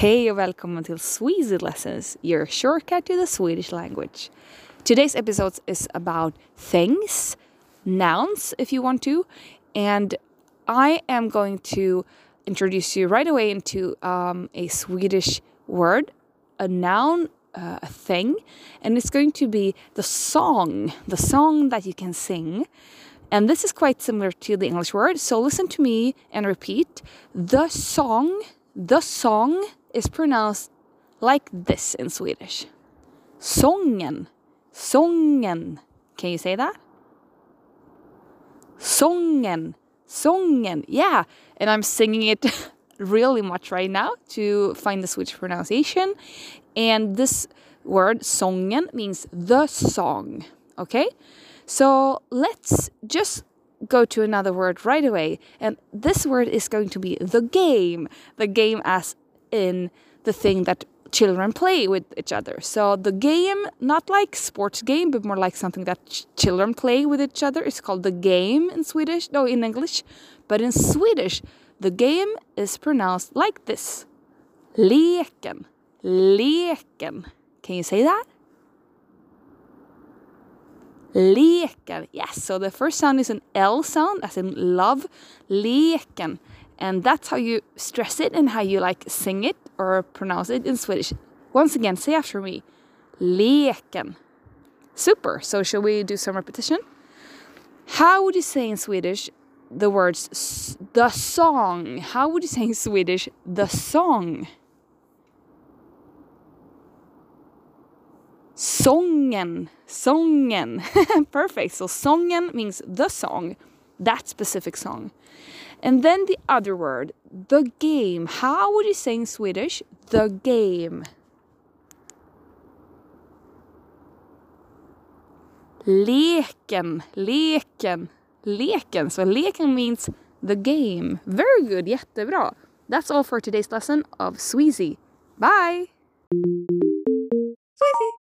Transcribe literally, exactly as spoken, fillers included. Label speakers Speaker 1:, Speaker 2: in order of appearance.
Speaker 1: Hej och välkommen till Swedish Lessons, your shortcut to the Swedish language. Today's episode is about things, nouns if you want to, and I am going to introduce you right away into um, a Swedish word, a noun, uh, a thing, and it's going to be the song, the song that you can sing. And this is quite similar to the English word, so listen to me and repeat. The song, the song is pronounced like this in Swedish. Sången, sången. Can you say that? Sången, sången. Yeah, and I'm singing it really much right now to find the Swedish pronunciation. And this word, sången, means the song, okay? So let's just go to another word right away. And this word is going to be the game. The game as in the thing that children play with each other. So the game, not like sports game, but more like something that ch- children play with each other. It's called the game in Swedish, no, in English. But in Swedish, the game is pronounced like this. Leken, leken. Can you say that? Leken. Yes, so the first sound is an L sound, as in love. Leken. And that's how you stress it and how you like sing it or pronounce it in Swedish. Once again, say after me. Leken. Super. So shall we do some repetition? How would you say in Swedish the words s- the song? How would you say in Swedish the song? Sången, sången. Perfect. So sången means the song, that specific song. And then the other word, the game. How would you say in Swedish the game? Leken, leken, leken. So leken means the game. Very good, jättebra. That's all for today's lesson of Sweezy. Bye!